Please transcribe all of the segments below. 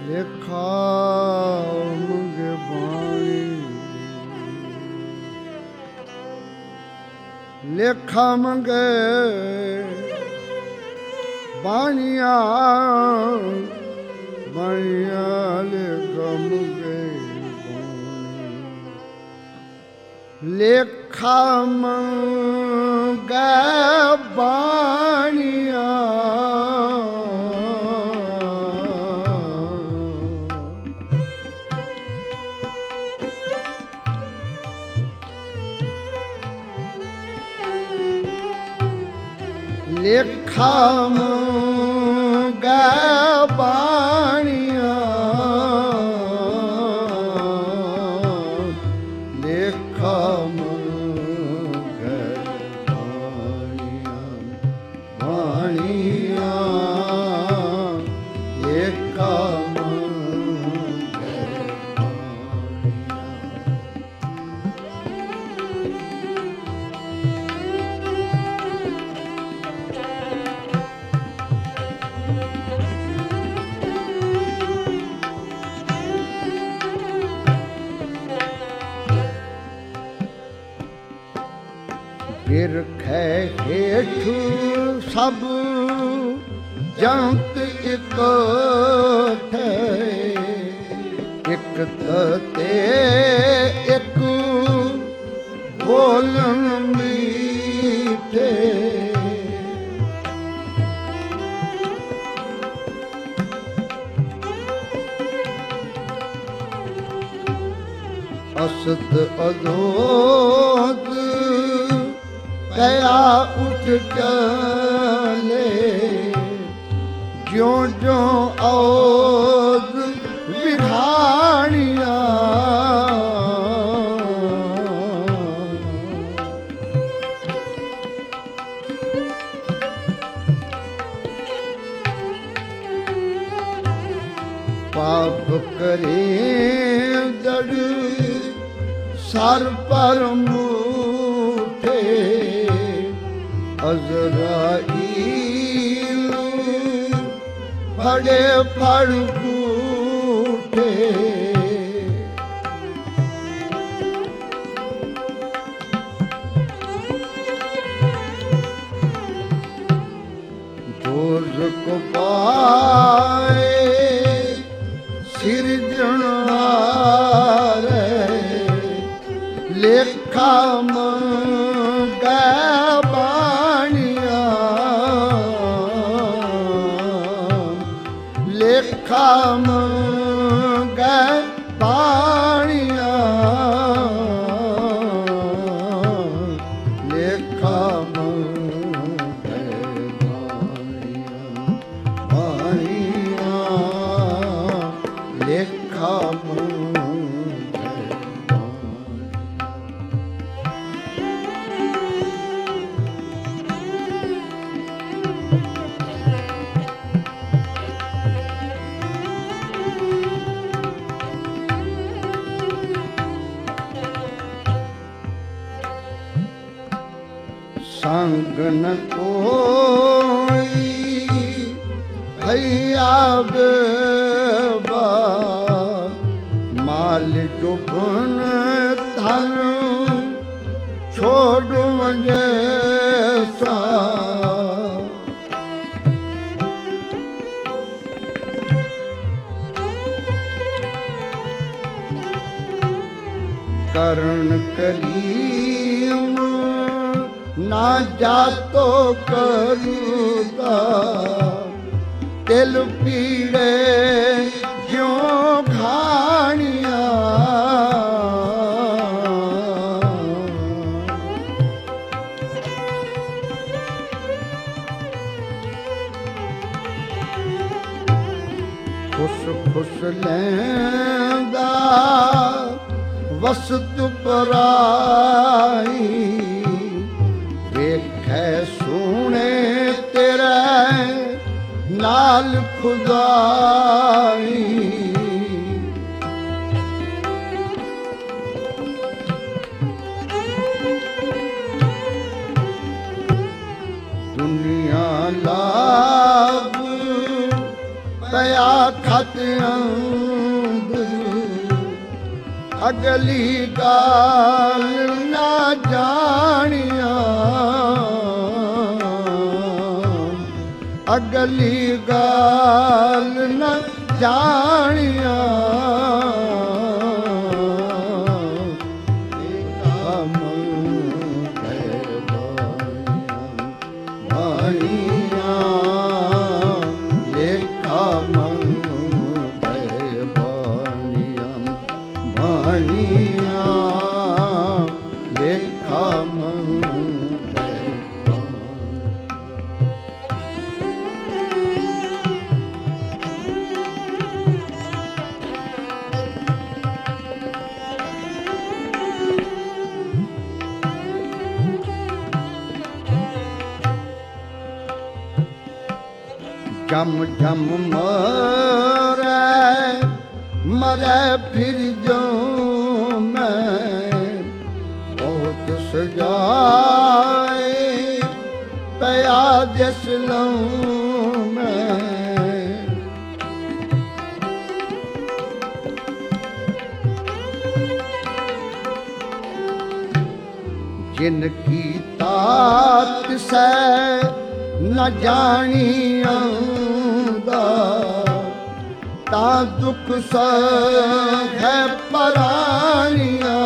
ਲੇਖਾ ਮੰਗੇ ਬਾਣੀ ਲੇਖਾ ਮੰਗੇ ਬਾਣੀਆਂ ਬਾਣੀਆਂ ਲੇਖਾ ਮੰਗੇ ਲੇਖਾ ਮੰਗੇ ਬਾਣੀਆਂ ਲੇਖਾ ਮੰਗੇ ਬਾਣੀਆਂ ਲੇਖਾ ਮੰਗੇ ਬਾਣੀਆਂ ਬਾਣੀਆਂ ਲੇਖਾ ਮੰਗੇ ਬਿਰਖੈ ਹੇਠ ਸਭ ਜੰਤ ਇਕੱਠੇ ਇੱਕ ਤੇ ਇੱਕ ਬੋਲਣ ਮੀਠੇ ਅਸਤ ਅਦੋਦ ਦਇਆ ਉੱਠ ਚਲੇ ਜਿਉਂ ਜਿਉਂ ਔਦ ਵਿਖਾਣੀਆਂ ਪਾਪ ਕਰੇ ਦੜ ਸਰ ਪਰ ਮੂਠੇ ਅਜ਼ਰਾਈਲ ਫੜੇ ਫੜ ਬੂਠੇ ਦੋਜ਼ਖ ਪਾਏ ਸਿਰਜਣਹਾਰੇ ਲੇਖਾ ਮੰਗੇ ਬਾਣੀਆਂ ਲੇਖਾ ਮੰਗੇ ਬਾਣੀਆਂ ਲੇਖਾ ਮੰਗੇ ਬਾਣੀਆਂ ਬਾਣੀਆਂ ਲੇਖਾ ਸੰਗ ਨ ਕੋਈ ਭਈਆ ਬੇਬਾ ਮਾਲ ਜੁਬਨ ਧਨ ਛੋੜ ਵਜੇ ਸਾ ਕਰਨ ਕਲੀਮ ਨਾ ਜਾਤੋ ਕਰੂਦਾ ਤਿਲ ਪੀੜੇ ਜਿਉਂ ਘਾਣੀਆਂ ਖੁਸ਼ ਖੁਸ਼ ਲੈਂਦਾ ਵਸਤ ਪਰਾਈ ਵੇਖੈ ਸੋਹਣੇ ਤੇਰੇ ਨਾਲ ਖੁਦਾਈ ਦੁਨੀਆ ਲਾਭ ਪਿਆ ਖਾ ਰਾਤ ਅੰਧ ਅਗਲੀ ਗਾਲ ਨਾ ਜਾਣਿਆ, ਅਗਲੀ ਗਾਲ ਨਾ ਜਾਣਿਆ। ਜਮ ਜਮ ਮਰੈ ਮਰੈ ਫਿਰ ਜੋ ਮੈਂ, ਬਹੁਤ ਸਜਾਏ ਪਿਆ ਜਿਸ ਲਉ ਮੈਂ। ਜਿਨ ਕੀ ਤਾਤ ਸੈ ਨਾ ਜਾਣੀਆਂ ਤਾਂ ਦੁੱਖ ਸਹੈ ਪਰਾਣੀਆਂ।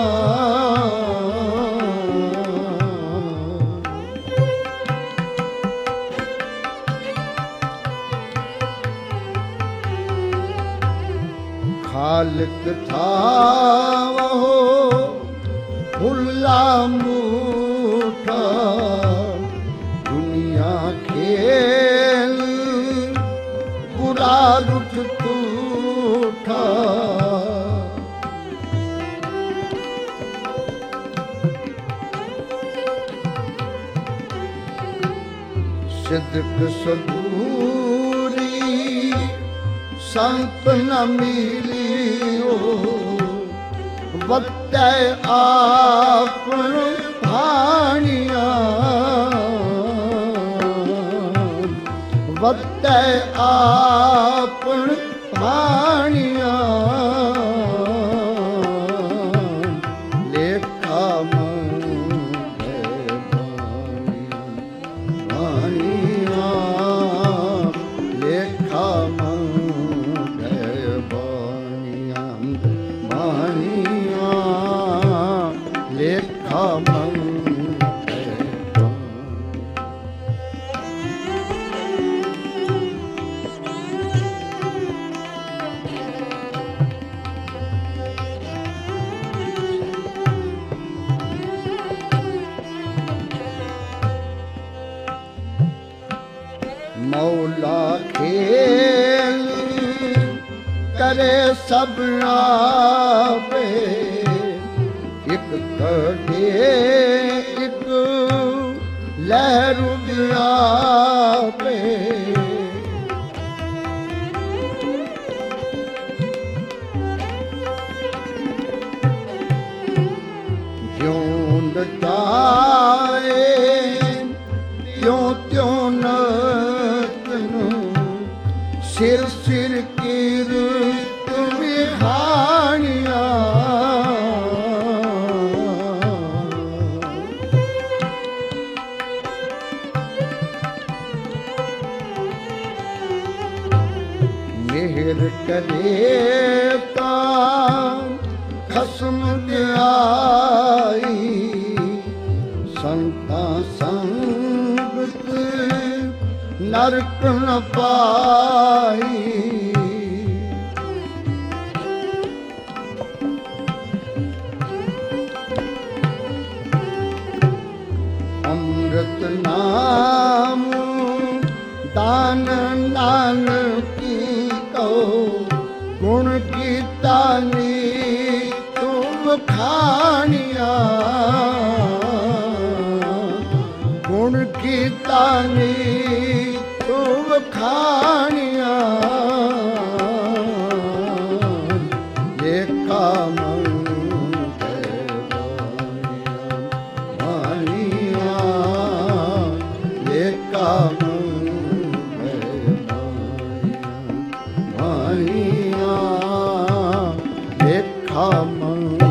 ਖਾਲਕ ਥਾਵੋ ਹੁਲਾ ਮੂਠਾ, ਦੁਨੀਆ ਖੇਲ ਬੁਰਾ ਲੁੱਟ ਤੂਠਾ। ਸਿਦਕ ਸਬੂਰੀ ਸੰਤ ਨ ਮਿਲਿਓ, ਵਤੈ ਆਪਨ ਭਾਣੀਆਂ, ਵਤੈ ਆਪਨ ਭਾਣੀਆਂ। ਲੇਖਾ ਮੰਗੈ ਬਾਣੀਆਂ, ਲੇਖਾ ਮੰਗੈ ਬਾਣੀਆਂ, ਬਾਣੀਆਂ ਲੇਖਾ ਮੰਗੈ। ਮੌਲਾ ਖੇਲ ਕਰੇ ਸਭ ਆਪੇ, ਇੱਕ ਕਢੇ ਇੱਕ ਲਹਿਰ ਆਪੇ। ਜਿਉਂ ਲਟਾਏ ਤਿਉਂ ਤਿਉਂ ਸਿਰ ਸਿਰ ਕੀਰਤ ਵਿਖਾਣੀਆਂ। ਮਿਹਰ ਕਰੇ ਤਾਂ ਖਸਮ ਦਿਆਈ, ਸੰਤਾਂ ਸੰਗਤ ਨਰਕ ਨ ਪਾਈ। ਅੰਮ੍ਰਿਤ ਨਾਮ ਦਾਨ ਨਾਨਕੀ ਕਉ, ਗੁਣ ਕੀਤਾ ਨੀ ਤੁਮ ਖਾਣੀਆਂ, ਗੁਣ ਕੀਤਾ ਨੀ ਤੁਮ ਖਾਣੀਆਂ। ਲੇਖਾ ਮੰਗੈ ਬਾਣੀਆਂ, ਲੇਖਾ ਮੰਗੈ ਬਾਣੀਆਂ। ਠਾਮ